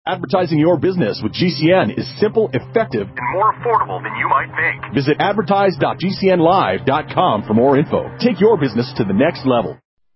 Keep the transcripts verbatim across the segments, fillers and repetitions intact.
Advertising your business with G C N is simple, effective, and more affordable than you might think. Visit advertise dot g c n live dot com for more info. Take your business to the next level.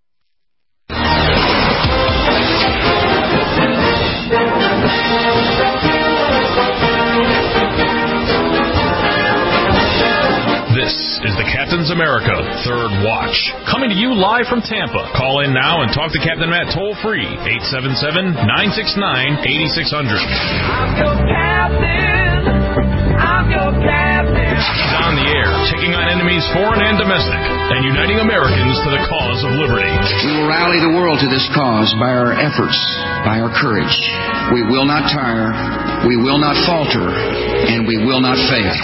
This is the Captain's America Third Watch, coming to you live from Tampa. Call in now and talk to Captain Matt toll-free, eight seven seven, nine six nine, eight six zero zero. I'm your captain. I'm your captain. He's on the air, taking on enemies foreign and domestic, and uniting Americans to the cause of liberty. We will rally the world to this cause by our efforts, by our courage. We will not tire, we will not falter, and we will not fail.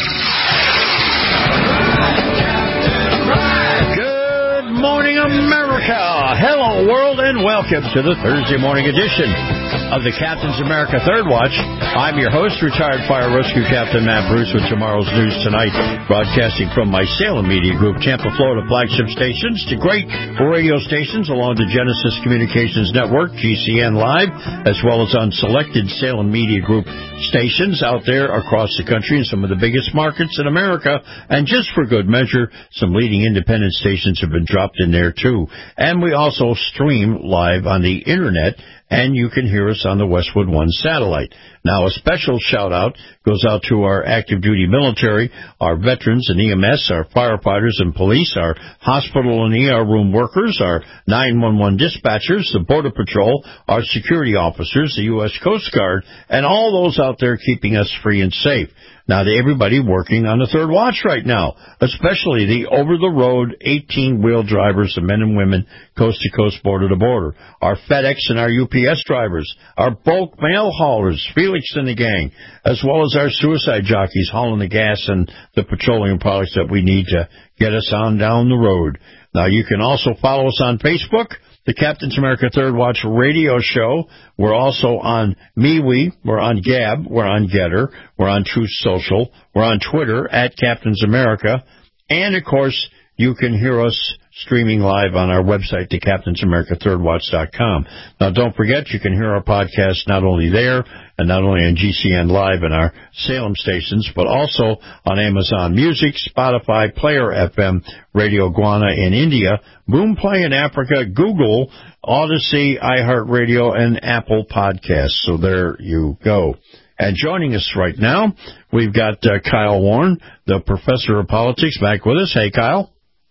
Good morning, America. Hello, world, and welcome to the Thursday morning edition of the Captain's America Third Watch. I'm your host, retired fire rescue captain Matt Bruce, with tomorrow's news tonight, broadcasting from my Salem Media Group, Tampa, Florida flagship stations to great radio stations along the Genesis Communications Network, G C N Live, as well as on selected Salem Media Group stations out there across the country in some of the biggest markets in America. And just for good measure, some leading independent stations have been dropped in there too. And we also stream live on the internet, and you can hear us on the Westwood One satellite. Now, a special shout-out goes out to our active-duty military, our veterans and E M S, our firefighters and police, our hospital and E R room workers, our nine one one dispatchers, the Border Patrol, our security officers, the U S Coast Guard, and all those out there keeping us free and safe. Now, to everybody working on the Third Watch right now, especially the over-the-road eighteen-wheel drivers, the men and women, coast-to-coast, border-to-border, our FedEx and our U P S drivers, our bulk mail haulers, Felix and the gang, as well as our suicide jockeys hauling the gas and the petroleum products that we need to get us on down the road. Now, you can also follow us on Facebook, the Captain's America Third Watch radio show. We're also on MeWe. We're on Gab. We're on Getter. We're on Truth Social. We're on Twitter at Captain's America. And, of course, you can hear us streaming live on our website, the captains america third watch dot com. Now, don't forget, you can hear our podcast not only there and not only on G C N Live and our Salem stations, but also on Amazon Music, Spotify, Player F M, Radio Guana in India, Boomplay in Africa, Google, Odyssey, iHeartRadio, and Apple Podcasts. So there you go. And joining us right now, we've got uh, Kyle Warren, the professor of politics, back with us. Hey, Kyle.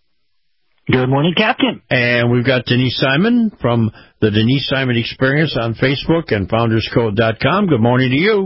Good morning, Captain. And we've got Denise Simon from the Denise Simon Experience on Facebook and founders code dot com. Good morning to you.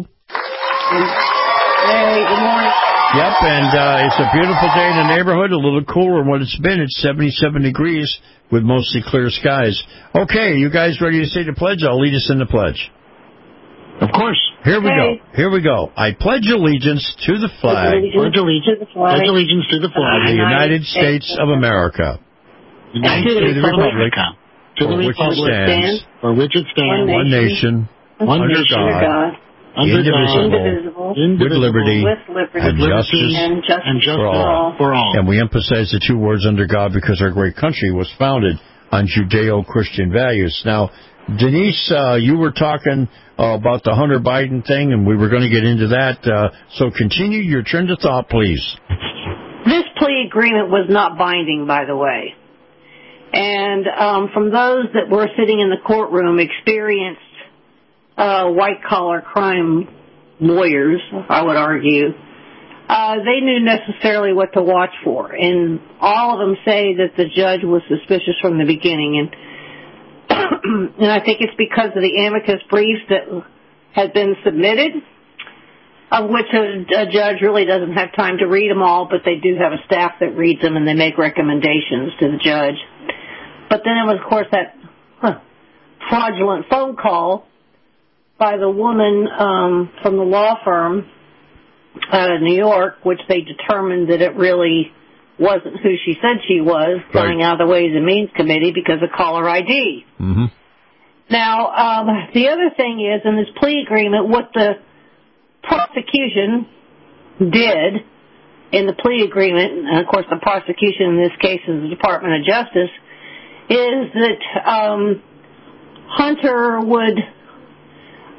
Hey, good morning. Yep, and uh, it's a beautiful day in the neighborhood, a little cooler than what it's been. It's seventy-seven degrees with mostly clear skies. Okay, you guys ready to say the pledge? I'll lead us in the pledge. Of course. Here we Okay. go. Here we go. I pledge allegiance to the flag. Pledge allegiance to the flag. Pledge allegiance to the flag. Of the United States of America. United to the States of republic. America. To the For which it republic. stands, For which it stands. one nation, One under nation. God, God, Under indivisible, God. indivisible, with Indivisible. liberty with liberty, and justice and justice and justice for all. for all. And we emphasize the two words under God because our great country was founded on Judeo-Christian values. Now, Denise, uh, you were talking uh, about the Hunter Biden thing, and we were going to get into that. Uh, so continue your trend of thought, please. This plea agreement was not binding, by the way. And um, from those that were sitting in the courtroom, experienced uh, white-collar crime lawyers, I would argue, uh, they knew necessarily what to watch for. And all of them say that the judge was suspicious from the beginning. And and I think it's because of the amicus briefs that had been submitted, of which a, a judge really doesn't have time to read them all, but they do have a staff that reads them and they make recommendations to the judge. But then it was, of course, that huh, fraudulent phone call by the woman um, from the law firm out of New York, which they determined that it really wasn't who she said she was, Right. coming out of the Ways and Means Committee because of caller I D. Mm-hmm. Now, um, the other thing is, in this plea agreement, what the prosecution did in the plea agreement, and of course the prosecution in this case is the Department of Justice, is that um, Hunter would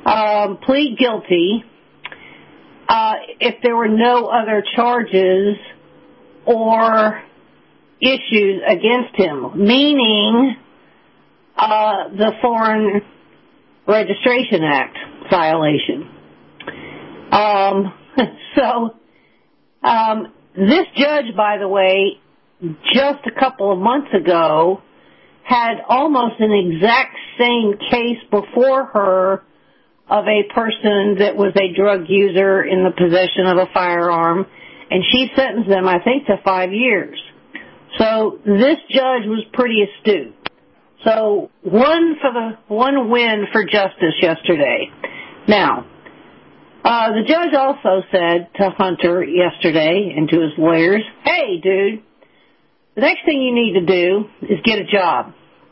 um, plead guilty uh, if there were no other charges or issues against him, meaning uh, the Foreign Registration Act violation. Um, so um, this judge, by the way, just a couple of months ago had almost an exact same case before her of a person that was a drug user in the possession of a firearm, and she sentenced them, I think, to five years. So this judge was pretty astute. So one for the one win for justice yesterday. Now, uh, the judge also said to Hunter yesterday and to his lawyers, "Hey, dude, the next thing you need to do is get a job.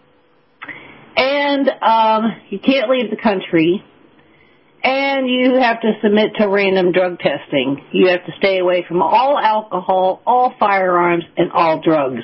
And um, you can't leave the country. And you have to submit to random drug testing. You have to stay away from all alcohol, all firearms, and all drugs."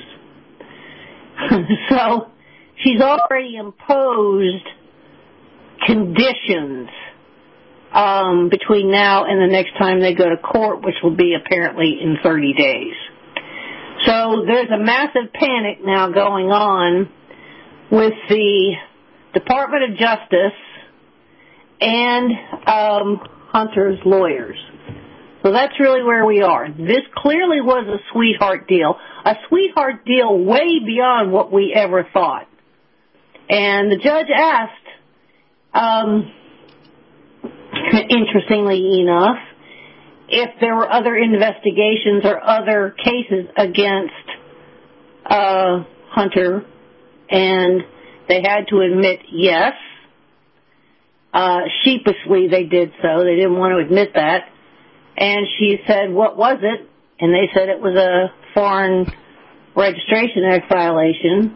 So she's already imposed conditions um, between now and the next time they go to court, which will be apparently in thirty days. So there's a massive panic now going on with the Department of Justice and um, Hunter's lawyers. So that's really where we are. This clearly was a sweetheart deal, a sweetheart deal way beyond what we ever thought. And the judge asked, um, interestingly enough, if there were other investigations or other cases against uh, Hunter, and they had to admit yes. Uh, sheepishly they did so. They didn't want to admit that. And she said, "What was it?" And they said it was a Foreign Registration Act violation.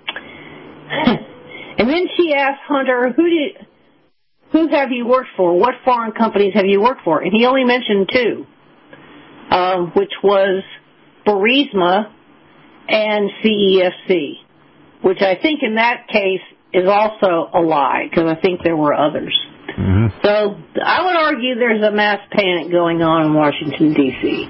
And then she asked Hunter, who did, who have you worked for? What foreign companies have you worked for? And he only mentioned two, uh, which was Burisma and C E F C, which I think in that case is also a lie, because I think there were others. Mm-hmm. So I would argue there's a mass panic going on in Washington, D C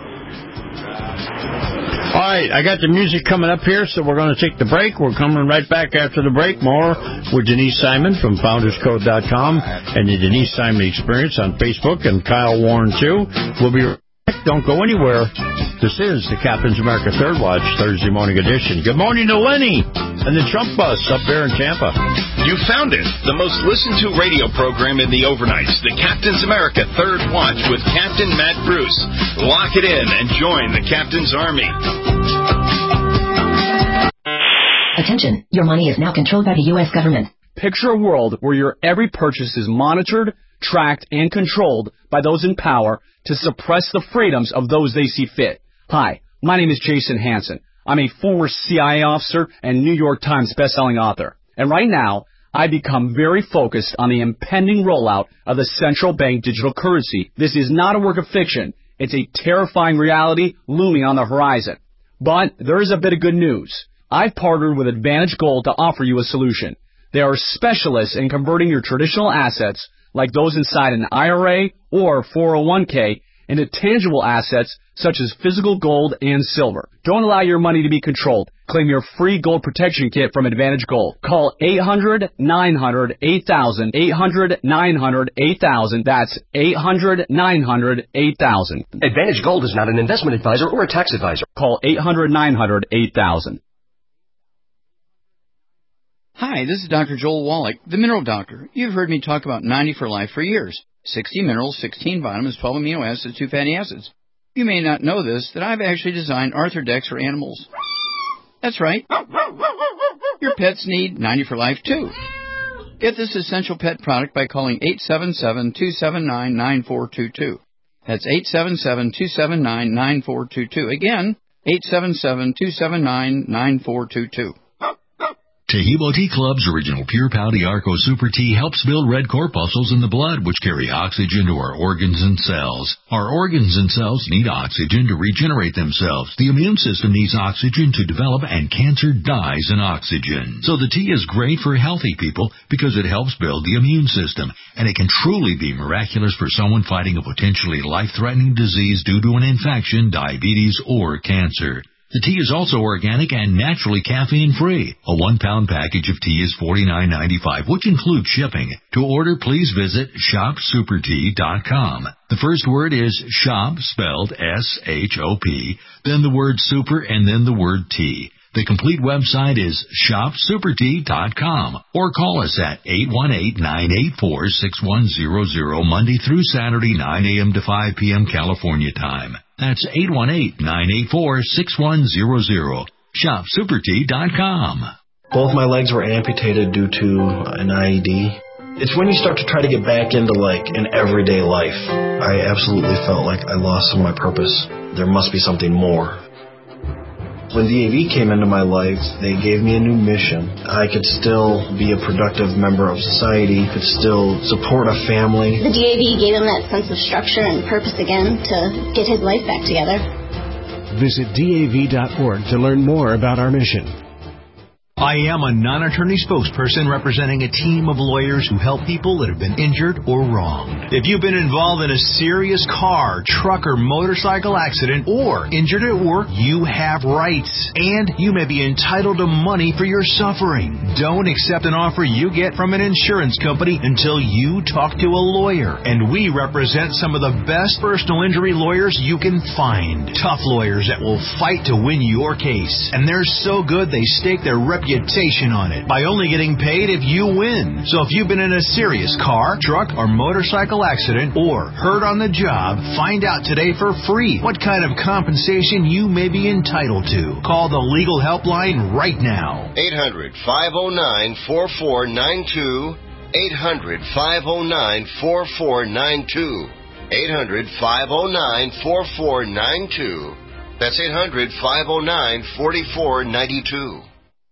All right, I got the music coming up here, so we're going to take the break. We're coming right back after the break. More with Denise Simon from founders code dot com and the Denise Simon Experience on Facebook, and Kyle Warren, too. We'll be right back. Don't go anywhere. This is the Captain's America Third Watch, Thursday morning edition. Good morning to Lenny and the Trump bus up there in Tampa. You found it, the most listened to radio program in the overnights, the Captain's America Third Watch with Captain Matt Bruce. Lock it in and join the Captain's Army. Attention, your money is now controlled by the U S government. Picture a world where your every purchase is monitored, tracked, and controlled by those in power to suppress the freedoms of those they see fit. Hi, my name is Jason Hansen. I'm a former C I A officer and New York Times bestselling author. And right now, I become very focused on the impending rollout of the central bank digital currency. This is not a work of fiction. It's a terrifying reality looming on the horizon. But there is a bit of good news. I've partnered with Advantage Gold to offer you a solution. They are specialists in converting your traditional assets, like those inside an I R A or four oh one k, into tangible assets such as physical gold and silver. Don't allow your money to be controlled. Claim your free gold protection kit from Advantage Gold. Call eight hundred, nine hundred, eight thousand, eight hundred, nine hundred, eight thousand. That's eight hundred, nine hundred, eight thousand. Advantage Gold is not an investment advisor or a tax advisor. Call eight hundred, nine hundred, eight thousand. Hi, this is Doctor Joel Wallach, the Mineral Doctor. You've heard me talk about ninety for Life for years. sixty minerals, sixteen vitamins, twelve amino acids, two fatty acids. You may not know this, that I've actually designed Arthrodex for animals. That's right. Your pets need ninety for Life, too. Get this essential pet product by calling eight seven seven, two seven nine, nine four two two. That's eight seven seven, two seven nine, nine four two two. Again, eight seven seven, two seven nine, nine four two two. Tahibo Tea Club's original Pure Pouty Arco Super Tea helps build red corpuscles in the blood, which carry oxygen to our organs and cells. Our organs and cells need oxygen to regenerate themselves. The immune system needs oxygen to develop, and cancer dies in oxygen. So the tea is great for healthy people because it helps build the immune system, and it can truly be miraculous for someone fighting a potentially life-threatening disease due to an infection, diabetes, or cancer. The tea is also organic and naturally caffeine-free. A one-pound package of tea is forty-nine ninety-five, which includes shipping. To order, please visit shop super tea dot com. The first word is shop, spelled S H O P, then the word super, and then the word tea. The complete website is shop super tea dot com, or call us at eight one eight, nine eight four, six one zero zero Monday through Saturday, nine a.m. to five p.m. California time. That's eight one eight, nine eight four, six one zero zero. shop super tea dot com. Both my legs were amputated due to an I E D. It's when you start to try to get back into, like, an everyday life. I absolutely felt like I lost some of my purpose. There must be something more. When D A V came into my life, they gave me a new mission. I could still be a productive member of society, could still support a family. The D A V gave him that sense of structure and purpose again to get his life back together. Visit D A V dot org to learn more about our mission. I am a non-attorney spokesperson representing a team of lawyers who help people that have been injured or wronged. If you've been involved in a serious car, truck, or motorcycle accident, or injured at work, you have rights, and you may be entitled to money for your suffering. Don't accept an offer you get from an insurance company until you talk to a lawyer, and we represent some of the best personal injury lawyers you can find. Tough lawyers that will fight to win your case, and they're so good they stake their reputation reputation on it by only getting paid if you win. So if you've been in a serious car, truck, or motorcycle accident or hurt on the job, find out today for free what kind of compensation you may be entitled to. Call the legal helpline right now. eight hundred, five oh nine, four four nine two. eight hundred, five oh nine, four four nine two. eight hundred, five oh nine, four four nine two. That's eight hundred, five oh nine, four four nine two.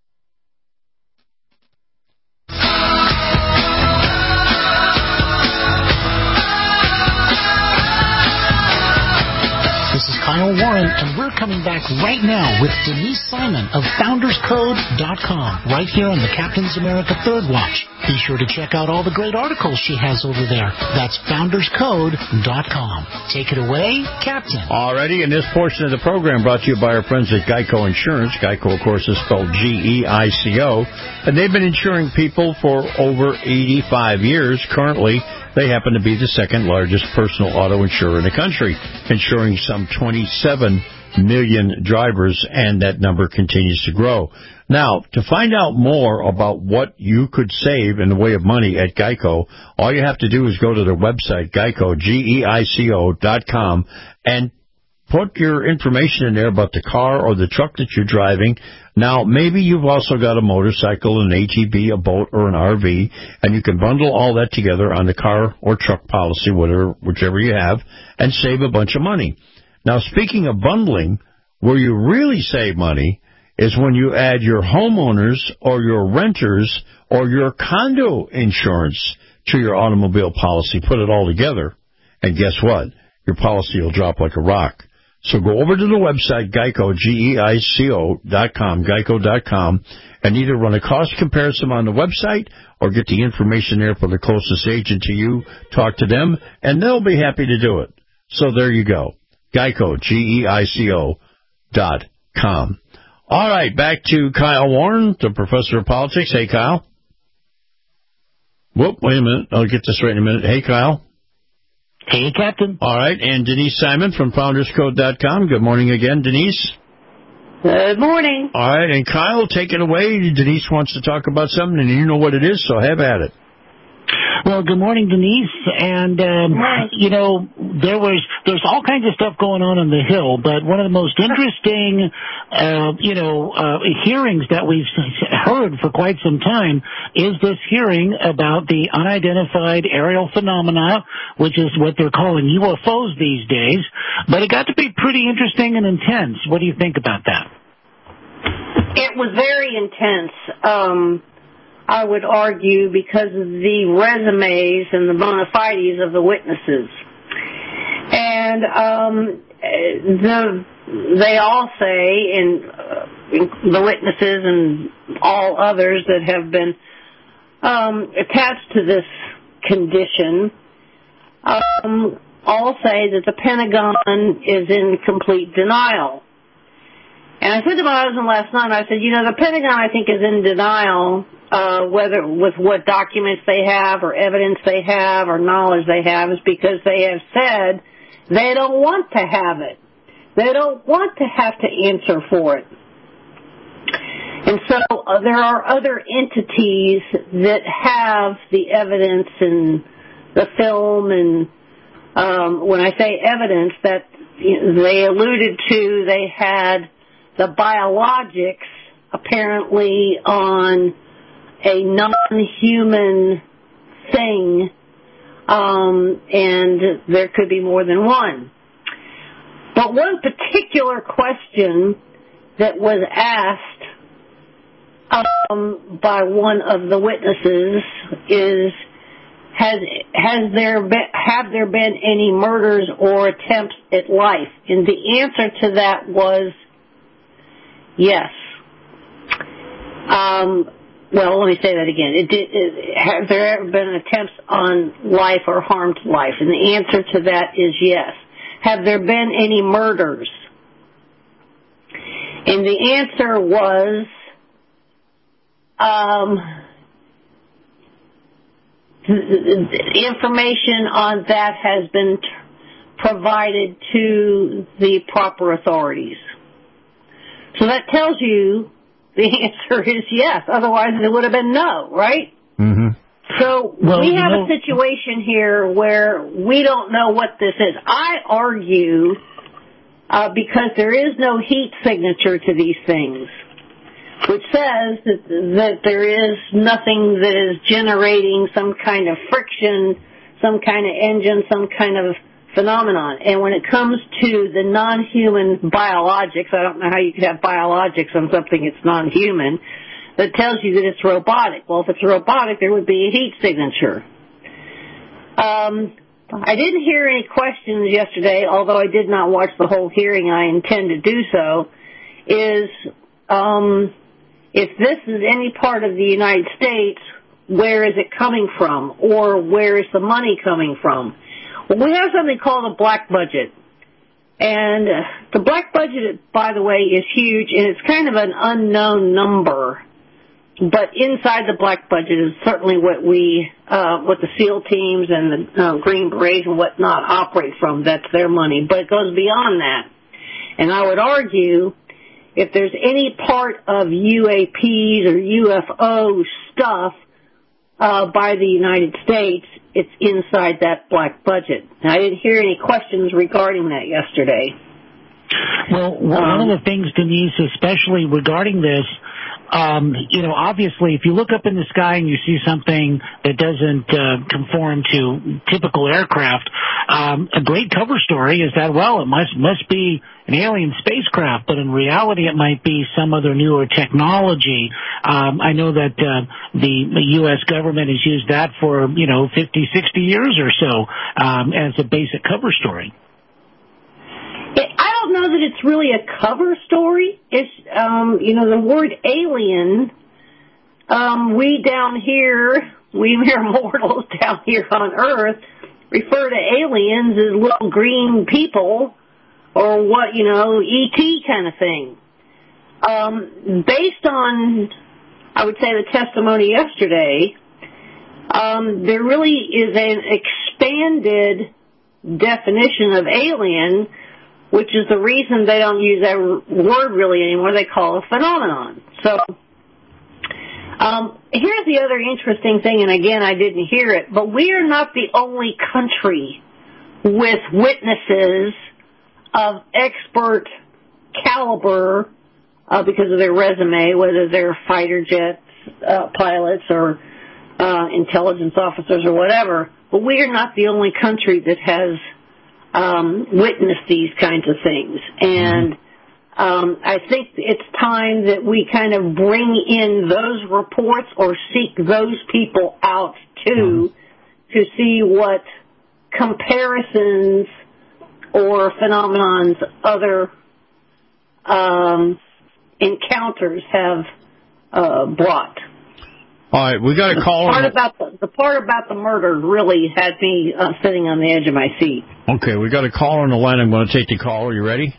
This is Kyle Warren, and we're coming back right now with Denise Simon of founders code dot com, right here on the Captain's America Third Watch. Be sure to check out all the great articles she has over there. That's founders code dot com. Take it away, Captain. Alrighty, and this portion of the program brought to you by our friends at Geico Insurance. Geico, of course, is spelled G E I C O, and they've been insuring people for over eighty-five years. Currently, they happen to be the second largest personal auto insurer in the country, insuring some twenty-seven million drivers, and that number continues to grow. Now, to find out more about what you could save in the way of money at Geico, all you have to do is go to their website, Geico, G E I C O dot com, and put your information in there about the car or the truck that you're driving. Now, maybe you've also got a motorcycle, an A T V, a boat, or an R V, and you can bundle all that together on the car or truck policy, whatever, whichever you have, and save a bunch of money. Now, speaking of bundling, where you really save money is when you add your homeowners or your renters or your condo insurance to your automobile policy. Put it all together, and guess what? Your policy will drop like a rock. So go over to the website, Geico, G E I C O dot com, Geico dot com, and either run a cost comparison on the website or get the information there for the closest agent to you. Talk to them, and they'll be happy to do it. So there you go. Geico, G E I C O dot com. All right, back to Kyle Warren, the professor of politics. Hey, Kyle. Whoop, wait a minute. I'll get this right in a minute. Hey, Kyle. Hey, Captain. All right, and Denise Simon from founders code dot com. Good morning again, Denise. Good morning. All right, and Kyle, take it away. Denise wants to talk about something, and you know what it is, so have at it. Well, good morning, Denise. And, um, you know, there was, there's all kinds of stuff going on on the Hill, but one of the most interesting, uh, you know, uh, hearings that we've heard for quite some time is this hearing about the unidentified aerial phenomena, which is what they're calling U F Os these days. But it got to be pretty interesting and intense. What do you think about that? It was very intense, um, I would argue, because of the resumes and the bona fides of the witnesses. And um, the they all say, and uh, the witnesses and all others that have been um, attached to this condition, um, all say that the Pentagon is in complete denial. And I said to my husband last night, I said, you know, the Pentagon, I think, is in denial, uh, whether with what documents they have or evidence they have or knowledge they have, is because they have said they don't want to have it. They don't want to have to answer for it. And so uh, there are other entities that have the evidence and the film, and um, when I say evidence, that you know, they alluded to, they had the biologics apparently on a non-human thing, um, and there could be more than one. But one particular question that was asked um, by one of the witnesses is, has has there been, have there been any murders or attempts at life? And the answer to that was yes. Um, well, let me say that again. It did, it, have there ever been attempts on life or harm to life? And the answer to that is yes. Have there been any murders? And the answer was, um, the information on that has been t- provided to the proper authorities. So that tells you the answer is yes. Otherwise, it would have been no, right? Mm-hmm. So well, we have know, a situation here where we don't know what this is. I argue, uh, because there is no heat signature to these things, which says that, that there is nothing that is generating some kind of friction, some kind of engine, some kind of phenomenon. And when it comes to the non-human biologics, I don't know how you could have biologics on something that's non-human, that tells you that it's robotic. Well, if it's robotic, there would be a heat signature. Um, I didn't hear any questions yesterday, although I did not watch the whole hearing. I intend to do so. Is um, if this is any part of the United States, where is it coming from, or where is the money coming from? Well, we have something called a black budget. And uh, the black budget, by the way, is huge, and it's kind of an unknown number. But inside the black budget is certainly what we, uh, what the SEAL teams and the uh, Green Berets and whatnot operate from. That's their money. But it goes beyond that. And I would argue, if there's any part of U A Ps or U F O stuff uh, by the United States, it's inside that black budget. Now, I didn't hear any questions regarding that yesterday. Well, one of the things, Denise, especially regarding this, Um, you know, obviously, if you look up in the sky and you see something that doesn't uh, conform to typical aircraft, um, a great cover story is that, well, it must must be an alien spacecraft, but in reality it might be some other newer technology. Um, I know that uh, the U S government has used that for, you know, fifty, sixty years or so um, as a basic cover story. I don't know that it's really a cover story. It's, um, you know, the word alien, um, we down here, we mere mortals down here on Earth, refer to aliens as little green people or what, you know, E T kind of thing. Um, based on, I would say, the testimony yesterday, um, there really is an expanded definition of alien, which is the reason they don't use that word really anymore. They call it a phenomenon. So um, here's the other interesting thing, and again, I didn't hear it, but we are not the only country with witnesses of expert caliber uh, because of their resume, whether they're fighter jet uh, pilots or uh, intelligence officers or whatever. But we are not the only country that has Um, witness these kinds of things. And Um, I think it's time that we kind of bring in those reports or seek those people out too mm-hmm. to see what comparisons or phenomenons other um, encounters have uh, brought. All right, we got a call. The part about the, the part about the murder really had me uh, sitting on the edge of my seat. Okay, we got a caller on the line. I'm going to take the call. Are you ready?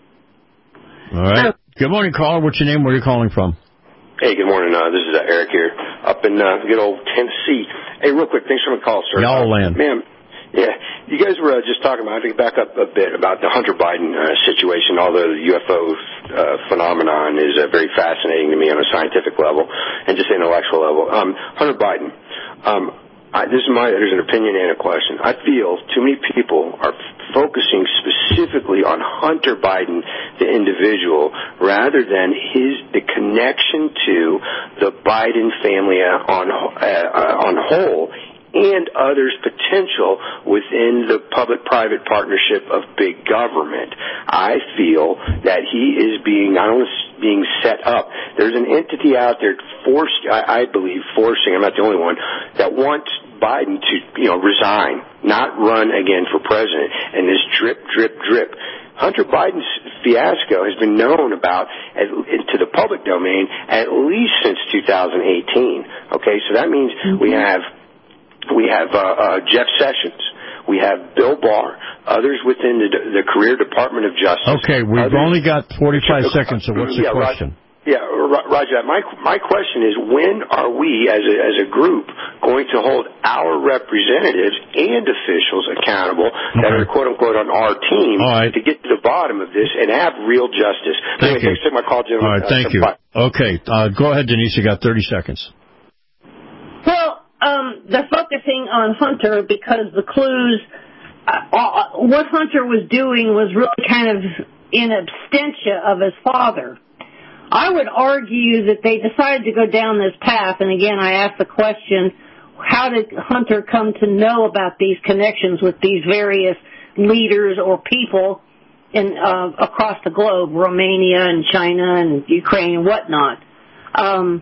All right. Good morning, caller. What's your name? Where are you calling from? Hey, good morning. Uh, this is uh, Eric here, up in uh, good old Tennessee. Hey, real quick, thanks for the call, sir. Y'all land. Uh, ma'am, yeah, you guys were uh, just talking about, I think back up a bit, about the Hunter Biden uh, situation, although the U F O uh, phenomenon is uh, very fascinating to me on a scientific level and just intellectual level. Um, Hunter Biden, um, I, this is my, there's an opinion and a question. I feel too many people are focusing specifically on Hunter Biden, the individual, rather than his the connection to the Biden family on uh, on whole and others' potential within the public-private partnership of big government. I feel that he is being not only being set up. There's an entity out there forced, I, I believe, forcing. I'm not the only one that wants Biden to, you know, resign, not run again for president. And this drip, drip, drip. Hunter Biden's fiasco has been known about as, to the public domain at least since two thousand eighteen. Okay, so that means mm-hmm. we have we have uh, uh, Jeff Sessions. We have Bill Barr, others within the, the career Department of Justice. Okay, we've others, only got forty-five seconds, so what's the yeah, question? Roger, yeah, Roger, my my question is, when are we as a, as a group going to hold our representatives and officials accountable okay. that are quote-unquote on our team right. to get to the bottom of this and have real justice? Thank anyway, you. Take my call, gentlemen. All right, thank uh, you. Bye. Okay, uh, go ahead, Denise. You got thirty seconds. Well, um, they're focusing on Hunter because the clues, uh, what Hunter was doing was really kind of in absentia of his father. I would argue that they decided to go down this path, and again, I ask the question, how did Hunter come to know about these connections with these various leaders or people in uh, across the globe, Romania and China and Ukraine and whatnot? Um,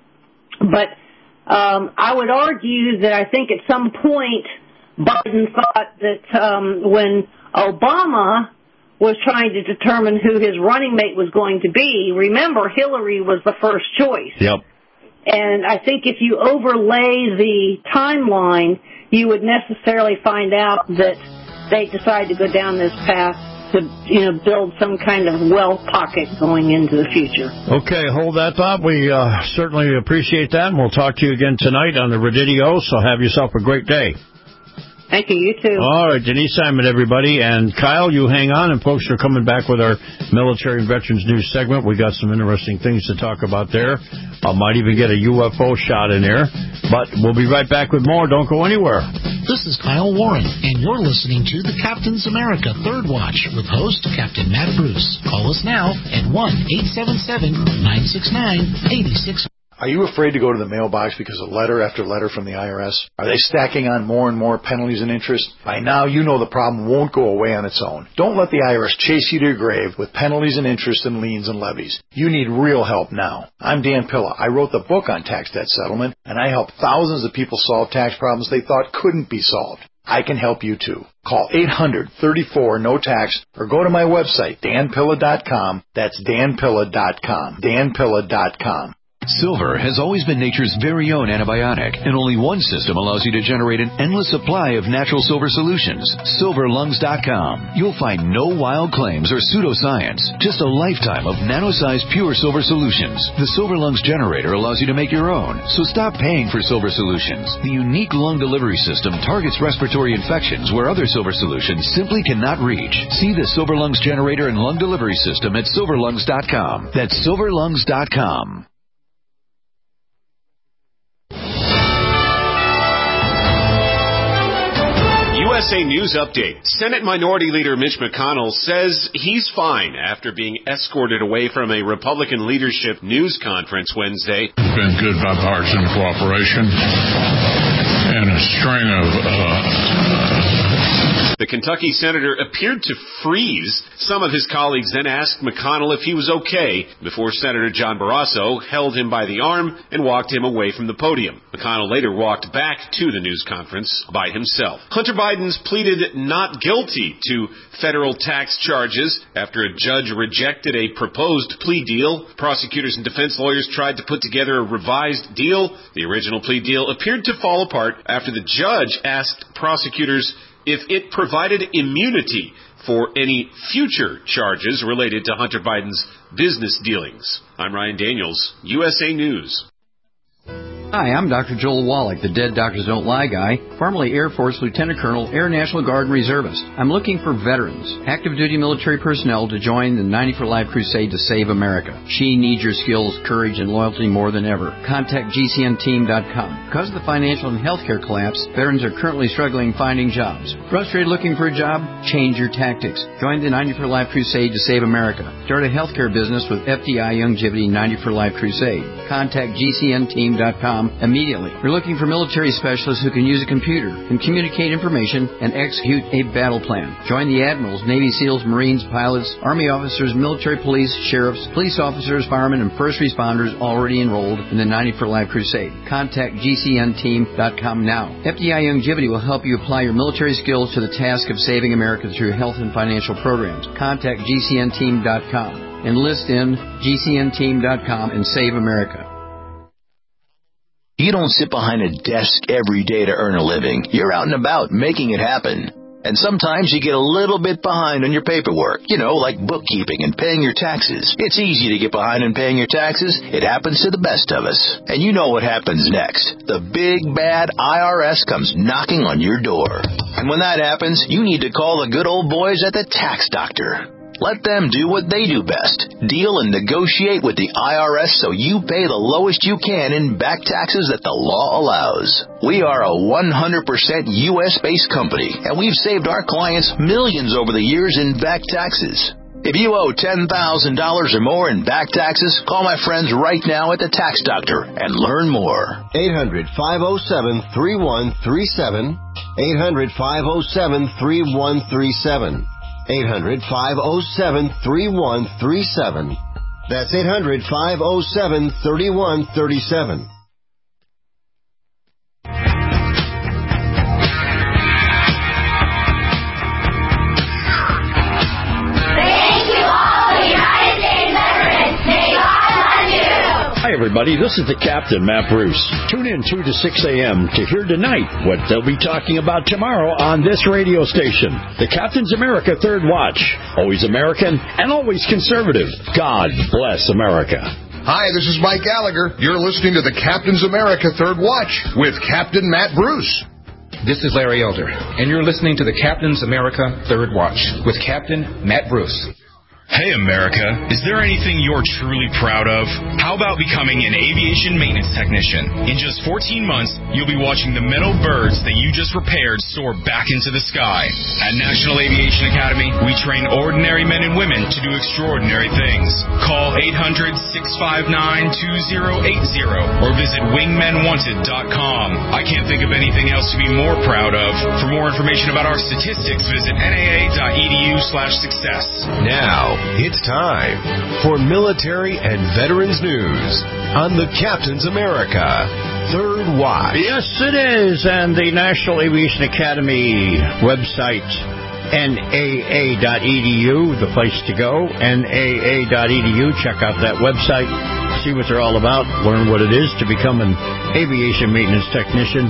but um, I would argue that I think at some point Biden thought that um, when Obama was trying to determine who his running mate was going to be, remember, Hillary was the first choice. Yep. And I think if you overlay the timeline, you would necessarily find out that they decided to go down this path to, you know, build some kind of wealth pocket going into the future. Okay, hold that thought. We uh, certainly appreciate that, and we'll talk to you again tonight on the Radidio, so have yourself a great day. Thank you. You too. All right, Denise Simon, everybody. And Kyle, you hang on, and folks are coming back with our military and veterans news segment. We got some interesting things to talk about there. I might even get a U F O shot in there. But we'll be right back with more. Don't go anywhere. This is Kyle Warren, and you're listening to the Captain's America Third Watch with host Captain Matt Bruce. Call us now at one eight seven seven, nine six nine, eight six. Are you afraid to go to the mailbox because of letter after letter from the I R S? Are they stacking on more and more penalties and interest? By now, you know the problem won't go away on its own. Don't let the I R S chase you to your grave with penalties and interest and liens and levies. You need real help now. I'm Dan Pilla. I wrote the book on tax debt settlement, and I helped thousands of people solve tax problems they thought couldn't be solved. I can help you too. Call eight hundred, thirty-four, no tax or go to my website, dan pilla dot com. That's dan pilla dot com. dan pilla dot com. Silver has always been nature's very own antibiotic, and only one system allows you to generate an endless supply of natural silver solutions. silver lungs dot com. You'll find no wild claims or pseudoscience, just a lifetime of nano-sized pure silver solutions. The Silver Lungs generator allows you to make your own, so stop paying for silver solutions. The unique lung delivery system targets respiratory infections where other silver solutions simply cannot reach. See the Silver Lungs generator and lung delivery system at silver lungs dot com. That's silver lungs dot com. U S A News Update. Senate Minority Leader Mitch McConnell says he's fine after being escorted away from a Republican leadership news conference Wednesday. It's been good bipartisan cooperation and a string of uh, The Kentucky senator appeared to freeze. Some of his colleagues then asked McConnell if he was okay before Senator John Barrasso held him by the arm and walked him away from the podium. McConnell later walked back to the news conference by himself. Hunter Biden's pleaded not guilty to federal tax charges after a judge rejected a proposed plea deal. Prosecutors and defense lawyers tried to put together a revised deal. The original plea deal appeared to fall apart after the judge asked prosecutors if it provided immunity for any future charges related to Hunter Biden's business dealings. I'm Ryan Daniels, U S A News. Hi, I'm Doctor Joel Wallach, the Dead Doctors Don't Lie guy, formerly Air Force Lieutenant Colonel, Air National Guard and Reservist. I'm looking for veterans, active duty military personnel to join the ninety for Life crusade to save America. She needs your skills, courage, and loyalty more than ever. Contact G C N team dot com. Because of the financial and healthcare collapse, veterans are currently struggling finding jobs. Frustrated looking for a job? Change your tactics. Join the ninety for Life crusade to save America. Start a healthcare business with F D I Longevity ninety for Life crusade. Contact G C N team dot com immediately. We're looking for military specialists who can use a computer, can communicate information, and execute a battle plan. Join the admirals, Navy SEALs, Marines, pilots, Army officers, military police, sheriffs, police officers, firemen, and first responders already enrolled in the ninety for Life crusade. Contact G C N team dot com now. F D I Longevity will help you apply your military skills to the task of saving America through health and financial programs. Contact G C N team dot com. Enlist in G C N team dot com and save America. You don't sit behind a desk every day to earn a living. You're out and about making it happen. And sometimes you get a little bit behind on your paperwork, you know, like bookkeeping and paying your taxes. It's easy to get behind in paying your taxes. It happens to the best of us. And you know what happens next. The big, bad I R S comes knocking on your door. And when that happens, you need to call the good old boys at the Tax Doctor. Let them do what they do best. Deal and negotiate with the I R S so you pay the lowest you can in back taxes that the law allows. We are a one hundred percent U S-based company, and we've saved our clients millions over the years in back taxes. If you owe ten thousand dollars or more in back taxes, call my friends right now at the Tax Doctor and learn more. eight hundred, five oh seven, three one three seven. eight hundred, five oh seven, three one three seven. eight hundred, five oh seven, three one three seven. That's eight hundred, five oh seven, three one three seven. Hi, everybody. This is the Captain, Matt Bruce. Tune in two to six a.m. to hear tonight what they'll be talking about tomorrow on this radio station. The Captain's America Third Watch. Always American and always conservative. God bless America. Hi, this is Mike Gallagher. You're listening to the Captain's America Third Watch with Captain Matt Bruce. This is Larry Elder, and you're listening to the Captain's America Third Watch with Captain Matt Bruce. Hey, America, is there anything you're truly proud of? How about becoming an aviation maintenance technician? In just fourteen months, you'll be watching the metal birds that you just repaired soar back into the sky. At National Aviation Academy, we train ordinary men and women to do extraordinary things. Call eight hundred, six five nine, two oh eight oh or visit wingmen wanted dot com. I can't think of anything else to be more proud of. For more information about our statistics, visit N A A dot E D U slash success. Now, it's time for military and veterans news on the Captain's America Third Watch. Yes, it is. And the National Aviation Academy website, N A A dot E D U, the place to go, N A A dot E D U. Check out that website, see what they're all about, learn what it is to become an aviation maintenance technician.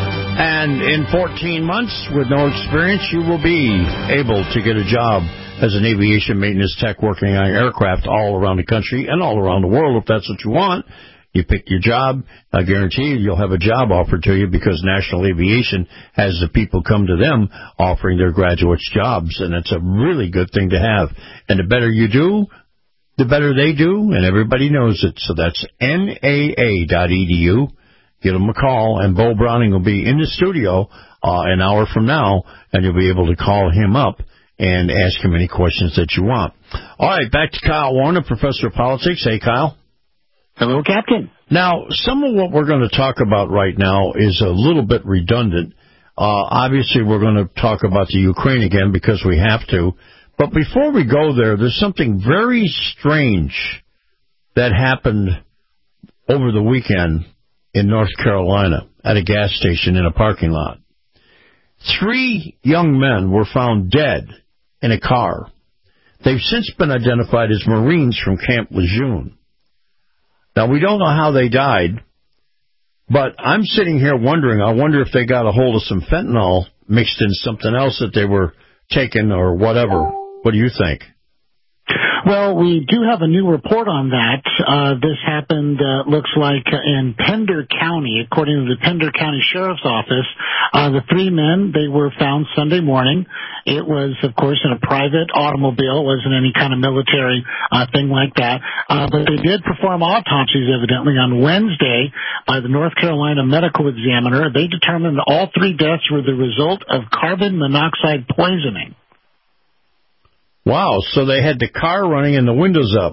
And in fourteen months, with no experience, you will be able to get a job as an aviation maintenance tech working on aircraft all around the country and all around the world if that's what you want. You pick your job, I guarantee you you'll have a job offered to you because National Aviation has the people come to them offering their graduates jobs, and it's a really good thing to have. And the better you do, the better they do, and everybody knows it. So that's N A A dot E D U. Give them a call, and Bo Browning will be in the studio uh, an hour from now, and you'll be able to call him up and ask him any questions that you want. All right, back to Kyle Warner, Professor of Politics. Hey, Kyle. Hello, Captain. Now, some of what we're going to talk about right now is a little bit redundant Uh, obviously, we're going to talk about the Ukraine again because we have to. But before we go there, there's something very strange that happened over the weekend in North Carolina at a gas station in a parking lot. Three young men were found dead in a car. They've since been identified as Marines from Camp Lejeune. Now, we don't know how they died, but I'm sitting here wondering, I wonder if they got a hold of some fentanyl mixed in something else that they were taking or whatever. What do you think? Well, we do have a new report on that. Uh, this happened, uh, looks like, in Pender County. According to the Pender County Sheriff's Office, uh, the three men, they were found Sunday morning. It was, of course, in a private automobile. It wasn't any kind of military uh, thing like that. Uh, but they did perform autopsies, evidently, on Wednesday by the North Carolina Medical Examiner. They determined that all three deaths were the result of carbon monoxide poisoning. Wow, so they had the car running and the windows up.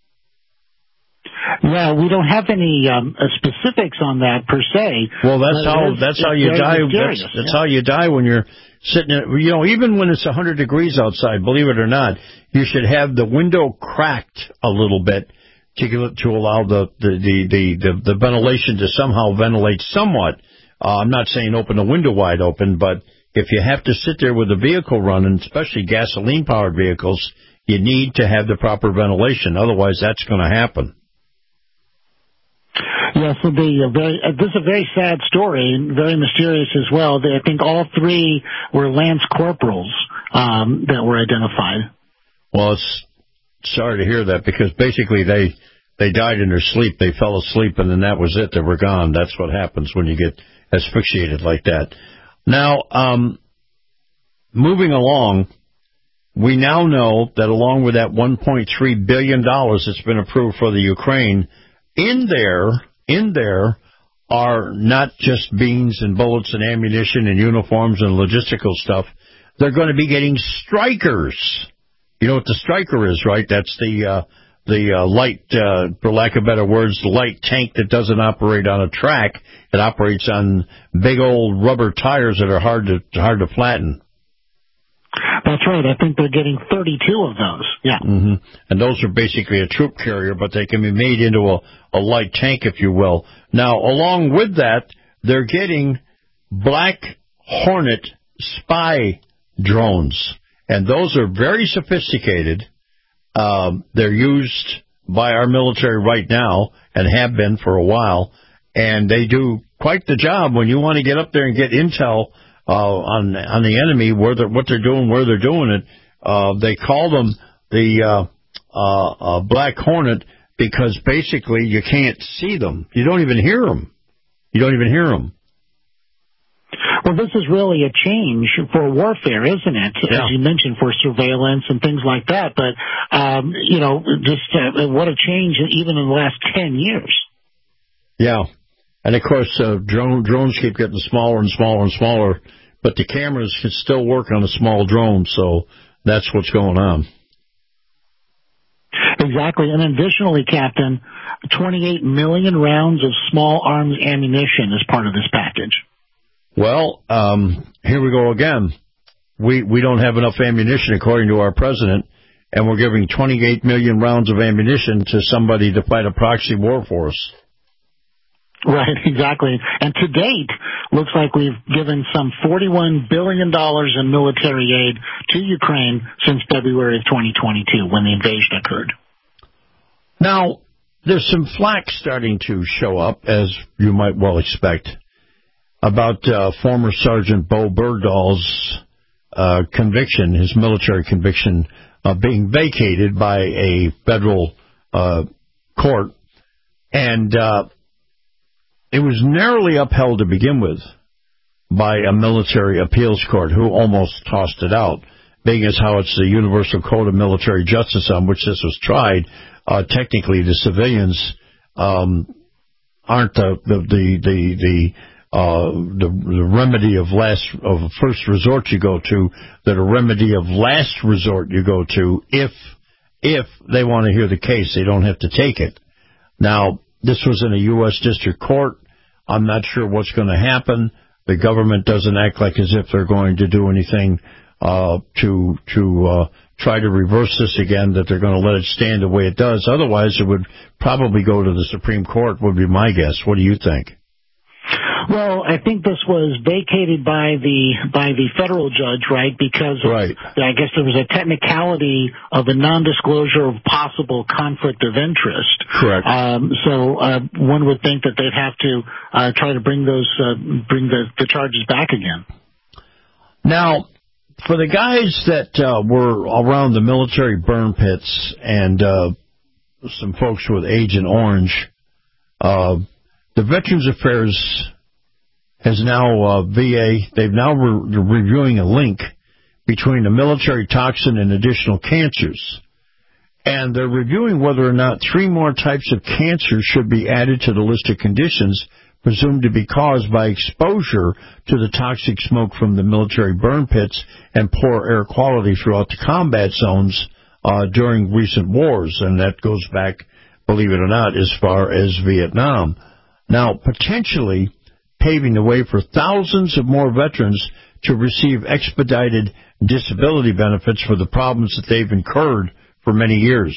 Well, we don't have any um, uh, specifics on that per se. Well, that's how is, that's how you die. Mysterious. That's, that's yeah. how you die when you're sitting. In, you know, even when it's one hundred degrees outside, believe it or not, you should have the window cracked a little bit to to allow the the the the, the, the ventilation to somehow ventilate somewhat. Uh, I'm not saying open the window wide open, but if you have to sit there with the vehicle running, especially gasoline-powered vehicles, you need to have the proper ventilation. Otherwise, that's going to happen. Yes, yeah, so the, uh, very, uh, this is a very sad story and very mysterious as well. They, I think all three were Lance Corporals um, that were identified. Well, it's sorry to hear that because basically they they died in their sleep. They fell asleep, and then that was it. They were gone. That's what happens when you get asphyxiated like that. Now, um, moving along, we now know that along with that one point three billion dollars that's been approved for the Ukraine, in there, in there are not just beans and bullets and ammunition and uniforms and logistical stuff. They're going to be getting strikers. You know what the striker is, right? That's the uh, the uh, light, uh, for lack of better words, the light tank that doesn't operate on a track. It operates on big old rubber tires that are hard to hard to flatten. That's right. I think they're getting thirty-two of those. Yeah. Mm-hmm. And those are basically a troop carrier, but they can be made into a, a light tank, if you will. Now, along with that, they're getting Black Hornet spy drones. And those are very sophisticated. Um, they're used by our military right now and have been for a while. And they do quite the job when you want to get up there and get intel uh, on on the enemy, where they're, what they're doing, where they're doing it. Uh, they call them the uh, uh, uh, Black Hornet because basically you can't see them. You don't even hear them. You don't even hear them. Well, this is really a change for warfare, isn't it? Yeah. As you mentioned, for surveillance and things like that. But, um, you know, just uh, what a change even in the last ten years. Yeah. And, of course, uh, drone, drones keep getting smaller and smaller and smaller, but the cameras can still work on a small drone, so that's what's going on. Exactly. And additionally, Captain, twenty-eight million rounds of small arms ammunition is part of this package. Well, um, here we go again. We we don't have enough ammunition, according to our president, and we're giving twenty-eight million rounds of ammunition to somebody to fight a proxy war for us. Right, exactly. And to date, looks like we've given some forty-one billion dollars in military aid to Ukraine since February of twenty twenty-two, when the invasion occurred. Now, there's some flack starting to show up, as you might well expect, about uh, former Sergeant Bo Bergdahl's uh, conviction, his military conviction, uh, being vacated by a federal uh, court. And uh, it was narrowly upheld to begin with by a military appeals court who almost tossed it out, being as how it's the Universal Code of Military Justice on which this was tried. Uh, technically, the civilians um, aren't the the the the, the Uh, the, the remedy of last of first resort you go to, that a remedy of last resort you go to if if they want to hear the case. They don't have to take it. Now, this was in a U S district court. I'm not sure what's going to happen. the government doesn't act like as if they're going to do anything uh, to to uh, try to reverse this again, that they're going to let it stand the way it does. Otherwise, it would probably go to the Supreme Court, would be my guess. What do you think? Well, I think this was vacated by the by the federal judge, right? Because of, right. I guess there was a technicality of a non-disclosure of possible conflict of interest. Correct. Um, so uh, one would think that they'd have to uh, try to bring those uh, bring the, the charges back again. Now, for the guys that uh, were around the military burn pits and uh, some folks with Agent Orange, uh, the Veterans Affairs has now, uh, V A, they've now re- reviewing a link between the military toxin and additional cancers. And they're reviewing whether or not three more types of cancer should be added to the list of conditions presumed to be caused by exposure to the toxic smoke from the military burn pits and poor air quality throughout the combat zones uh, during recent wars. And that goes back, believe it or not, as far as Vietnam. Now, potentially paving the way for thousands of more veterans to receive expedited disability benefits for the problems that they've incurred for many years.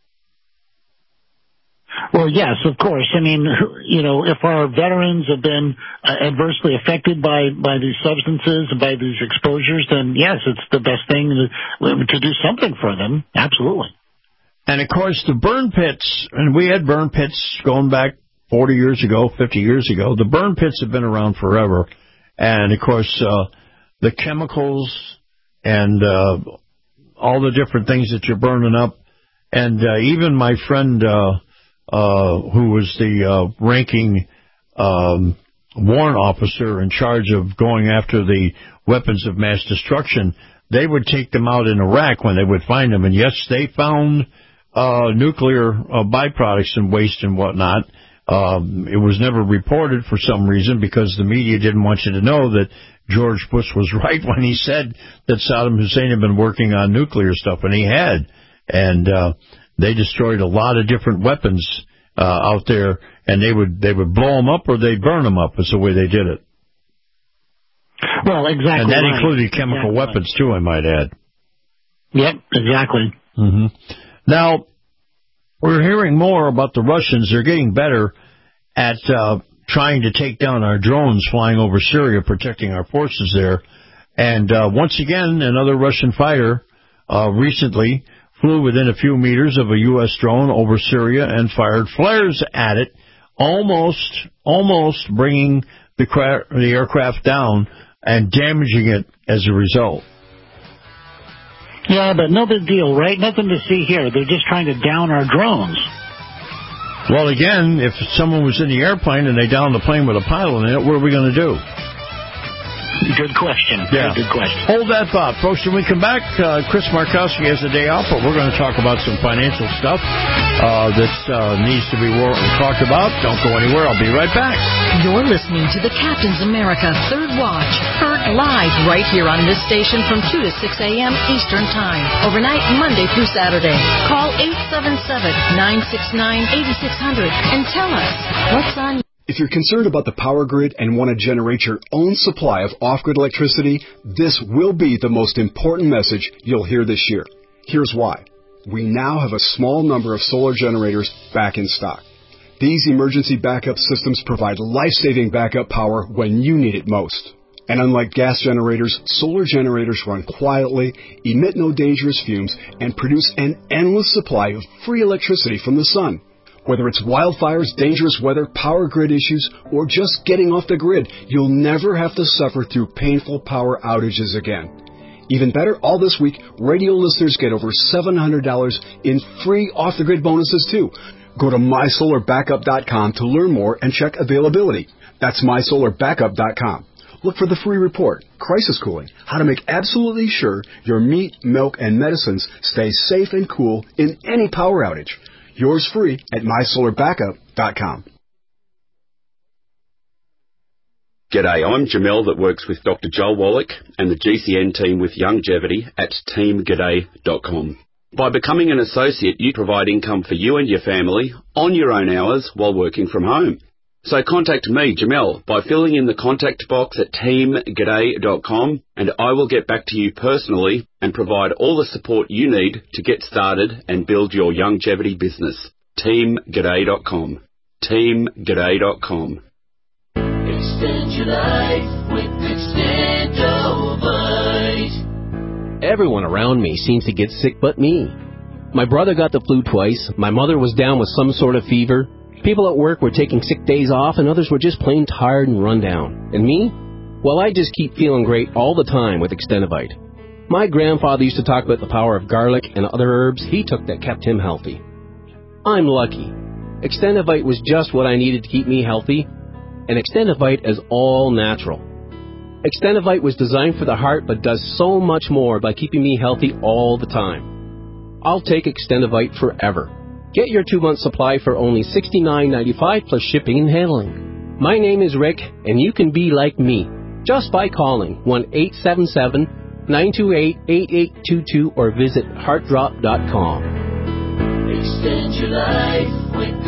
Well, yes, of course. I mean, you know, if our veterans have been uh, adversely affected by, by these substances, by these exposures, then yes, it's the best thing to, to do something for them. Absolutely. And, of course, the burn pits, and we had burn pits going back forty years ago, fifty years ago. The burn pits have been around forever. And, of course, uh, the chemicals and uh, all the different things that you're burning up. And uh, even my friend uh, uh, who was the uh, ranking um, warrant officer in charge of going after the weapons of mass destruction, they would take them out in Iraq when they would find them. And, yes, they found uh, nuclear uh, byproducts and waste and whatnot. Um, it was never reported for some reason because the media didn't want you to know that George Bush was right when he said that Saddam Hussein had been working on nuclear stuff, and he had. And uh, they destroyed a lot of different weapons uh, out there, and they would they would blow them up or they'd burn them up. Is the way they did it. Well, exactly. And that right. included chemical exactly weapons right. too, I might add. Yep, exactly. Mm-hmm. Now, we're hearing more about the Russians. They're getting better at uh, trying to take down our drones flying over Syria, protecting our forces there. And uh, once again, another Russian fighter uh, recently flew within a few meters of a U S drone over Syria and fired flares at it, almost, almost bringing the, cra- the aircraft down and damaging it as a result. Yeah, but no big deal, right? Nothing to see here. They're just trying to down our drones. Well, again, if someone was in the airplane and they downed the plane with a pilot in it, what are we going to do? Good question. Yeah. Good question. Hold that thought, folks. When we come back, uh, Chris Markowski has a day off, but we're going to talk about some financial stuff uh, that uh, needs to be talked about. Don't go anywhere. I'll be right back. You're listening to the Captain's America Third Watch, heard live right here on this station from two to six a.m. Eastern Time, overnight Monday through Saturday. Call eight seven seven, nine six nine, eight six zero zero and tell us what's on. If you're concerned about the power grid and want to generate your own supply of off-grid electricity, this will be the most important message you'll hear this year. Here's why. We now have a small number of solar generators back in stock. These emergency backup systems provide life-saving backup power when you need it most. And unlike gas generators, solar generators run quietly, emit no dangerous fumes, and produce an endless supply of free electricity from the sun. Whether it's wildfires, dangerous weather, power grid issues, or just getting off the grid, you'll never have to suffer through painful power outages again. Even better, all this week, radio listeners get over seven hundred dollars in free off-the-grid bonuses, too. Go to my solar backup dot com to learn more and check availability. That's my solar backup dot com. Look for the free report, Crisis Cooling, how to make absolutely sure your meat, milk, and medicines stay safe and cool in any power outage. Yours free at my solar backup dot com. G'day, I'm Jamel that works with Doctor Joel Wallach and the G C N team with Longevity at team g'day dot com. By becoming an associate, you provide income for you and your family on your own hours while working from home. So contact me, Jamel, by filling in the contact box at team g'day dot com, and I will get back to you personally and provide all the support you need to get started and build your longevity business. team g'day dot com. team g'day dot com. Extend your life with Extendovite. Everyone around me seems to get sick but me. My brother got the flu twice, my mother was down with some sort of fever, people at work were taking sick days off, and others were just plain tired and run down. And me? Well, I just keep feeling great all the time with Extendovite. My grandfather used to talk about the power of garlic and other herbs he took that kept him healthy. I'm lucky. Extendovite was just what I needed to keep me healthy, and Extendovite is all natural. Extendovite was designed for the heart but does so much more by keeping me healthy all the time. I'll take Extendovite forever. Get your two-month supply for only sixty-nine ninety-five plus shipping and handling. My name is Rick, and you can be like me just by calling one eight seven seven, nine two eight, eight eight two two or visit heart drop dot com. Extend your life with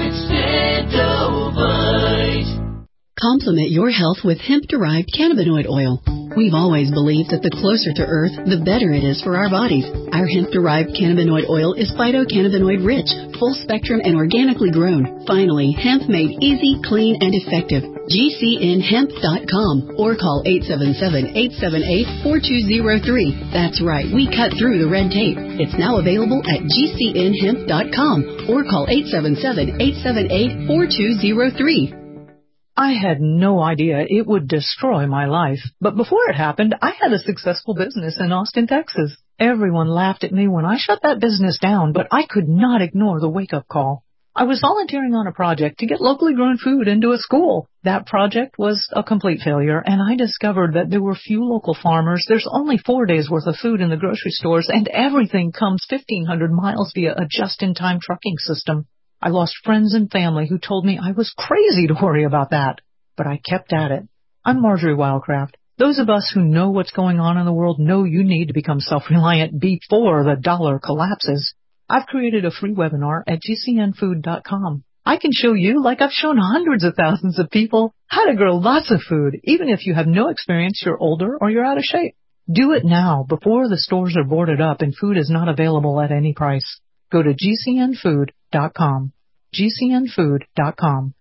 Extendovite. Complement your health with hemp-derived cannabinoid oil. We've always believed that the closer to Earth, the better it is for our bodies. Our hemp-derived cannabinoid oil is phytocannabinoid-rich, full-spectrum, and organically grown. Finally, hemp made easy, clean, and effective. G C N hemp dot com or call eight seven seven, eight seven eight, four two zero three. That's right, we cut through the red tape. It's now available at G C N hemp dot com or call eight seven seven, eight seven eight, four two zero three. I had no idea it would destroy my life. But before it happened, I had a successful business in Austin, Texas. Everyone laughed at me when I shut that business down, but I could not ignore the wake-up call. I was volunteering on a project to get locally grown food into a school. That project was a complete failure, and I discovered that there were few local farmers. There's only four days' worth of food in the grocery stores, and everything comes fifteen hundred miles via a just-in-time trucking system. I lost friends and family who told me I was crazy to worry about that. But I kept at it. I'm Marjorie Wildcraft. Those of us who know what's going on in the world know you need to become self-reliant before the dollar collapses. I've created a free webinar at G C N food dot com. I can show you, like I've shown hundreds of thousands of people, how to grow lots of food, even if you have no experience, you're older, or you're out of shape. Do it now, before the stores are boarded up and food is not available at any price. Go to G C N food dot com. G C N food dot com.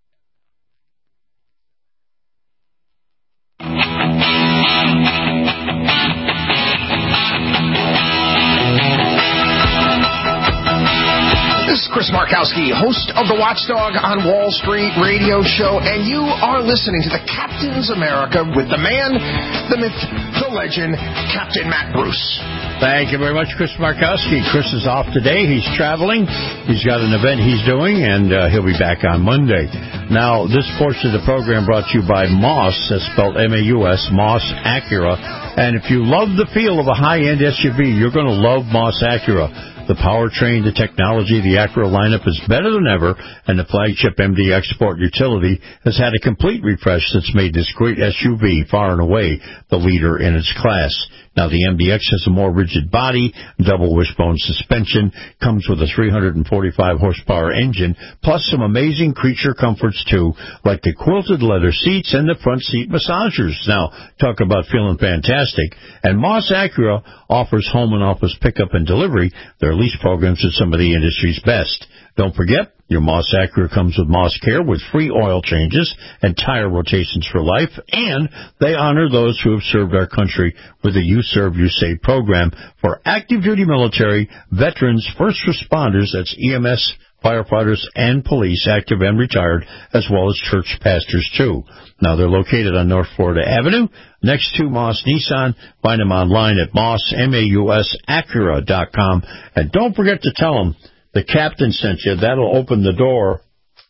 This is Chris Markowski, host of the Watchdog on Wall Street radio show, and you are listening to the Captain's America with the man, the myth, the legend, Captain Matt Bruce. Thank you very much, Chris Markowski. Chris is off today. He's traveling. He's got an event he's doing, and uh, he'll be back on Monday. Now, this portion of the program brought to you by Moss, that's spelled M A U S, Moss Acura. And if you love the feel of a high-end S U V, you're going to love Moss Acura. The powertrain, the technology, the Acura lineup is better than ever, and the flagship M D X Sport Utility has had a complete refresh that's made this great S U V far and away the leader in its class. Now, the M D X has a more rigid body, double wishbone suspension, comes with a three hundred forty-five horsepower engine, plus some amazing creature comforts, too, like the quilted leather seats and the front seat massagers. Now, talk about feeling fantastic. And Moss Acura offers home and office pickup and delivery. Their lease programs are some of the industry's best. Don't forget, your Moss Acura comes with Moss Care with free oil changes and tire rotations for life, and they honor those who have served our country with the You Serve, You Save program for active duty military, veterans, first responders, that's E M S, firefighters, and police, active and retired, as well as church pastors, too. Now, they're located on North Florida Avenue, next to Moss Nissan. Find them online at Moss, M A U S, Acura dot com. And don't forget to tell them the captain sent you. That'll open the door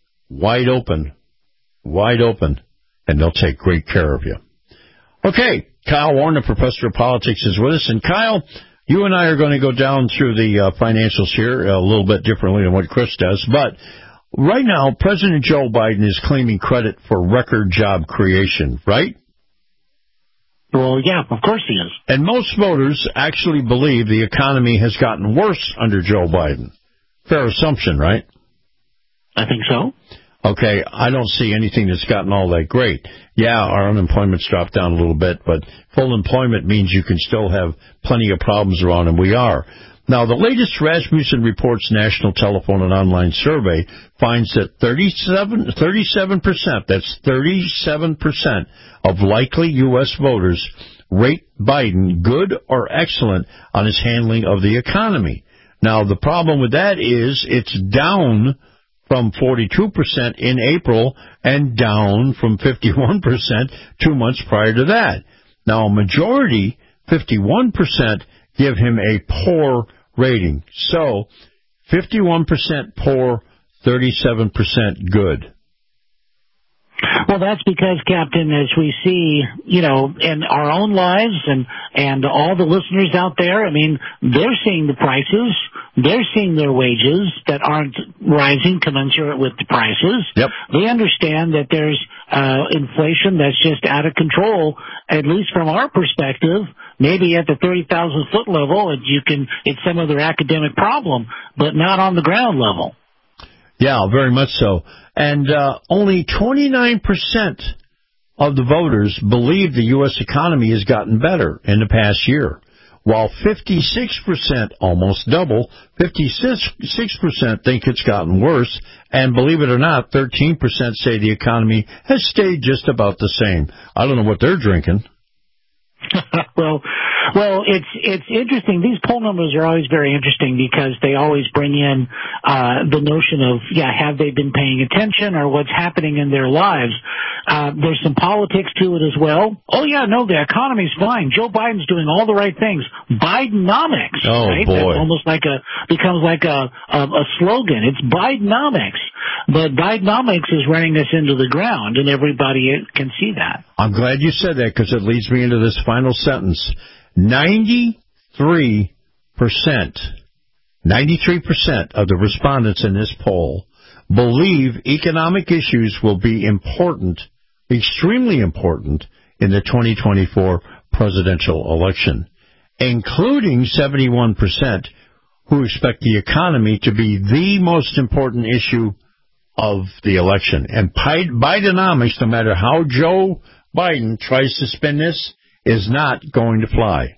wide open, wide open, and they'll take great care of you. Okay, Kyle Warner, Professor of Politics, is with us. And, Kyle, you and I are going to go down through the uh, financials here a little bit differently than what Chris does. But right now, President Joe Biden is claiming credit for record job creation, right? Well, yeah, of course he is. And most voters actually believe the economy has gotten worse under Joe Biden. Fair assumption, right? I think so. Okay, I don't see anything that's gotten all that great. Yeah, our unemployment's dropped down a little bit, but full employment means you can still have plenty of problems around, and we are. Now, the latest Rasmussen Reports National Telephone and Online Survey finds that thirty-seven, thirty-seven percent, that's thirty-seven percent of likely U S voters rate Biden good or excellent on his handling of the economy. Now, the problem with that is it's down from forty-two percent in April and down from fifty-one percent two months prior to that. Now, a majority, fifty-one percent, give him a poor rating. So, fifty-one percent poor, thirty-seven percent good. Well, that's because, Captain, as we see, you know, in our own lives and, and all the listeners out there, I mean, they're seeing the prices. They're seeing their wages that aren't rising commensurate with the prices. Yep. They understand that there's uh, inflation that's just out of control, at least from our perspective. Maybe at the thirty thousand foot level, and you can, it's some other academic problem, but not on the ground level. Yeah, very much so. And uh, only twenty-nine percent of the voters believe the U S economy has gotten better in the past year, while fifty-six percent, almost double, fifty-six percent think it's gotten worse, and believe it or not, thirteen percent say the economy has stayed just about the same. I don't know what they're drinking. well, well, it's it's interesting. These poll numbers are always very interesting because they always bring in uh, the notion of, yeah, have they been paying attention or what's happening in their lives? Uh, there's some politics to it as well. Oh, yeah, no, the economy's fine. Joe Biden's doing all the right things. Bidenomics, oh, right? Boy. That's almost like a becomes like a, a a slogan. It's Bidenomics, but Bidenomics is running us into the ground, and everybody can see that. I'm glad you said that because it leads me into this final sentence. ninety-three percent, ninety-three percent of the respondents in this poll believe economic issues will be important, extremely important, in the twenty twenty-four presidential election, including seventy-one percent who expect the economy to be the most important issue of the election. And Bidenomics, no matter how Joe Biden tries to spin this, is not going to fly.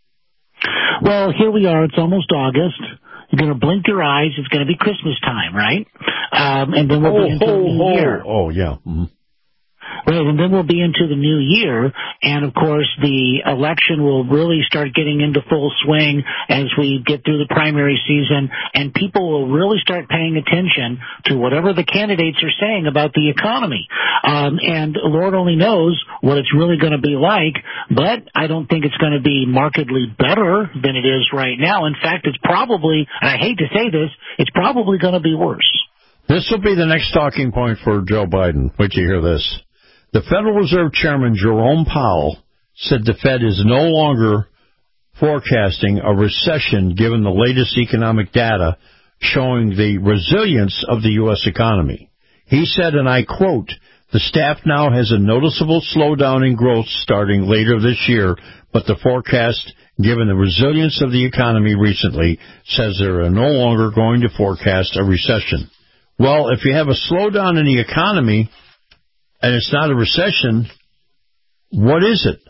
Well, here we are. It's almost August. You're going to blink your eyes. It's going to be Christmas time, right? Um, and then we'll oh, be into oh, the new oh, year. Oh, yeah. Mm-hmm. Right, and then we'll be into the new year, and of course the election will really start getting into full swing as we get through the primary season, and people will really start paying attention to whatever the candidates are saying about the economy. Um, and Lord only knows what it's really going to be like, but I don't think it's going to be markedly better than it is right now. In fact, it's probably, and I hate to say this, it's probably going to be worse. This will be the next talking point for Joe Biden. Wait till you hear this. The Federal Reserve Chairman Jerome Powell said the Fed is no longer forecasting a recession given the latest economic data showing the resilience of the U S economy. He said, and I quote, "The staff now has a noticeable slowdown in growth starting later this year, but the forecast, given the resilience of the economy recently, says they are no longer going to forecast a recession." Well, if you have a slowdown in the economy and it's not a recession, what is it?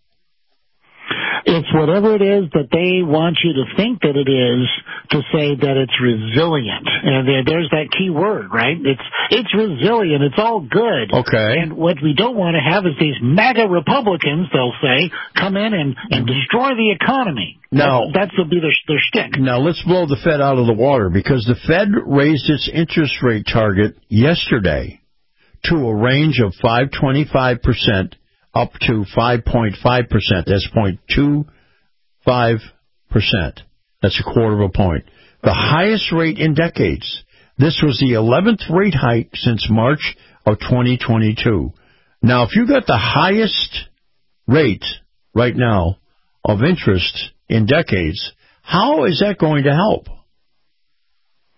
It's whatever it is that they want you to think that it is to say that it's resilient. And there, there's that key word, right? It's it's resilient. It's all good. Okay. And what we don't want to have is these MAGA Republicans, they'll say, come in and, and destroy the economy. Now, That's, that'll be their, their shtick. Now, let's blow the Fed out of the water, because the Fed raised its interest rate target yesterday to a range of five point two five percent up to five point five percent. That's zero point two five percent. That's a quarter of a point. The highest rate in decades. This was the eleventh rate hike since March of twenty twenty-two. Now, if you got the highest rate right now of interest in decades, how is that going to help?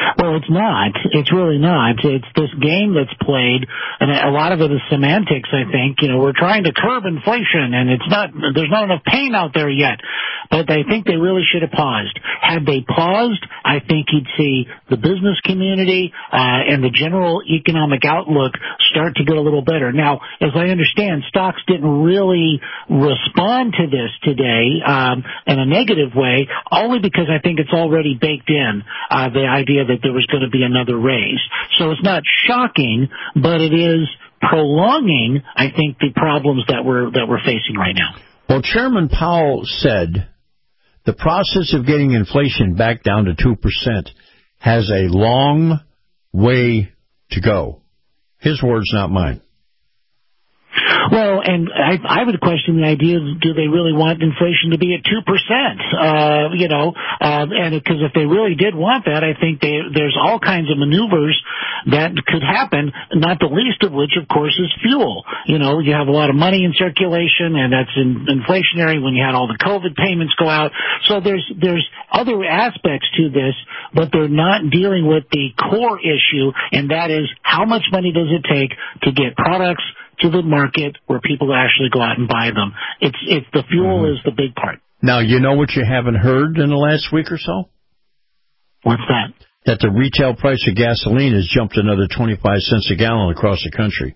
Well, it's not. It's really not. It's this game that's played, and a lot of it is semantics, I think. You know, we're trying to curb inflation, and it's not, there's not enough pain out there yet. But I think they really should have paused. Had they paused, I think you'd see the business community uh, and the general economic outlook start to get a little better. Now, as I understand, stocks didn't really respond to this today um, in a negative way, only because I think it's already baked in, uh, the idea that there was going to be another raise. So it's not shocking, but it is prolonging, I think, the problems that we're that we're facing right now. Well, Chairman Powell said the process of getting inflation back down to two percent has a long way to go. His words, not mine. Well, and I, I would question the idea, do they really want inflation to be at two percent? Uh, you know, uh, and because if they really did want that, I think they, there's all kinds of maneuvers that could happen, not the least of which, of course, is fuel. You know, you have a lot of money in circulation, and that's in, inflationary when you had all the COVID payments go out. So there's, there's other aspects to this, but they're not dealing with the core issue, and that is how much money does it take to get products to the market where people actually go out and buy them. It's it's the fuel mm-hmm. is the big part. Now, you know what you haven't heard in the last week or so? What's that? That the retail price of gasoline has jumped another twenty-five cents a gallon across the country.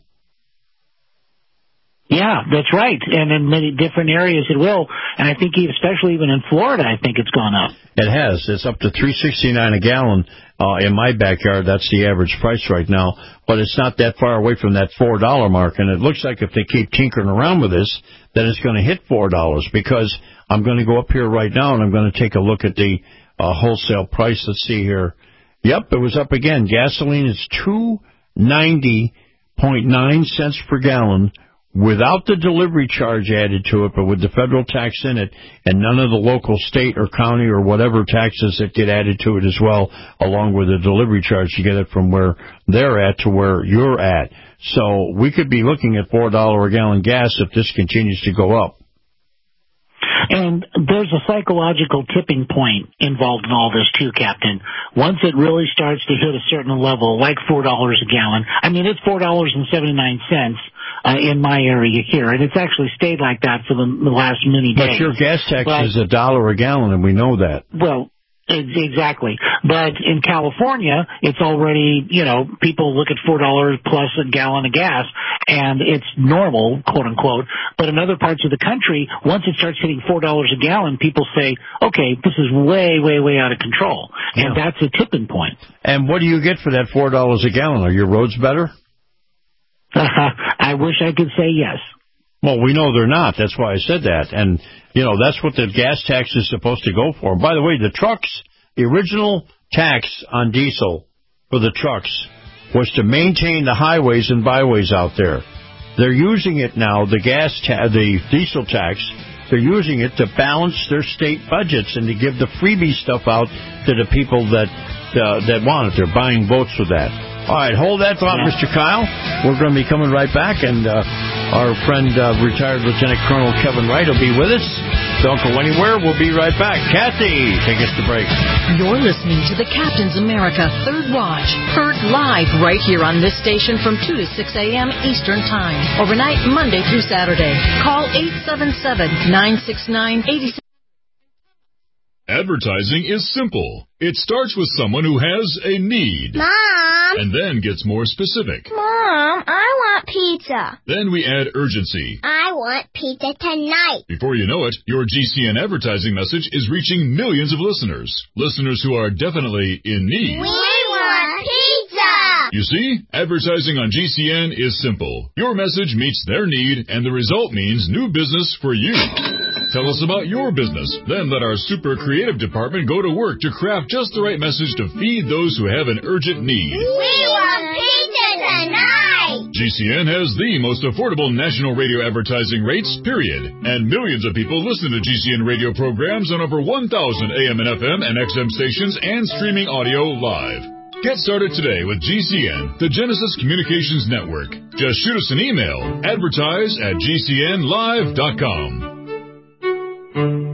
Yeah, that's right. And in many different areas it will. And I think especially even in Florida, I think it's gone up. It has. It's up to three sixty-nine a gallon uh, in my backyard. That's the average price right now. But it's not that far away from that four dollar mark. And it looks like if they keep tinkering around with this, then it's going to hit four dollars, because I'm going to go up here right now and I'm going to take a look at the uh, wholesale price. Let's see here. Yep, it was up again. Gasoline is two ninety point nine cents per gallon without the delivery charge added to it, but with the federal tax in it, and none of the local, state, or county, or whatever taxes that get added to it as well, along with the delivery charge to get it from where they're at to where you're at. So we could be looking at four dollars a gallon gas if this continues to go up. And there's a psychological tipping point involved in all this, too, Captain. Once it really starts to hit a certain level, like four dollars a gallon, I mean, it's four dollars and seventy-nine cents uh, in my area here, and it's actually stayed like that for the, the last many days. But your gas tax but, is a dollar a gallon, and we know that. Well, exactly. But in California, it's already, you know, people look at four dollars plus a gallon of gas, and it's normal, quote unquote. But in other parts of the country, once it starts hitting four dollars a gallon, people say, okay, this is way, way, way out of control. And yeah. That's a tipping point. And what do you get for that four dollars a gallon? Are your roads better? I wish I could say yes. Well, we know they're not. That's why I said that. And, you know, that's what the gas tax is supposed to go for. And by the way, the trucks, the original tax on diesel for the trucks was to maintain the highways and byways out there. They're using it now, the gas, ta- the diesel tax, they're using it to balance their state budgets and to give the freebie stuff out to the people that uh, that want it. They're buying votes with that. All right, hold that thought, yeah. Mister Kyle. We're going to be coming right back, and uh, our friend, uh, retired Lieutenant Colonel Kevin Wright, will be with us. Don't go anywhere. We'll be right back. Kathy, take us to break. You're listening to the Captain's America Third Watch, heard live right here on this station from two to six a.m. Eastern Time, overnight Monday through Saturday. Call eight seven seven, nine six nine, eight six. Advertising is simple. It starts with someone who has a need. Mom! And then gets more specific. Mom, I want pizza. Then we add urgency. I want pizza tonight. Before you know it, your G C N advertising message is reaching millions of listeners. Listeners who are definitely in need. We want pizza! You see, advertising on G C N is simple. Your message meets their need, and the result means new business for you. Tell us about your business. Then let our super creative department go to work to craft just the right message to feed those who have an urgent need. We want pizza tonight! G C N has the most affordable national radio advertising rates, period. And millions of people listen to G C N radio programs on over one thousand A M and F M and X M stations and streaming audio live. Get started today with G C N, the Genesis Communications Network. Just shoot us an email, advertise at G C N live dot com.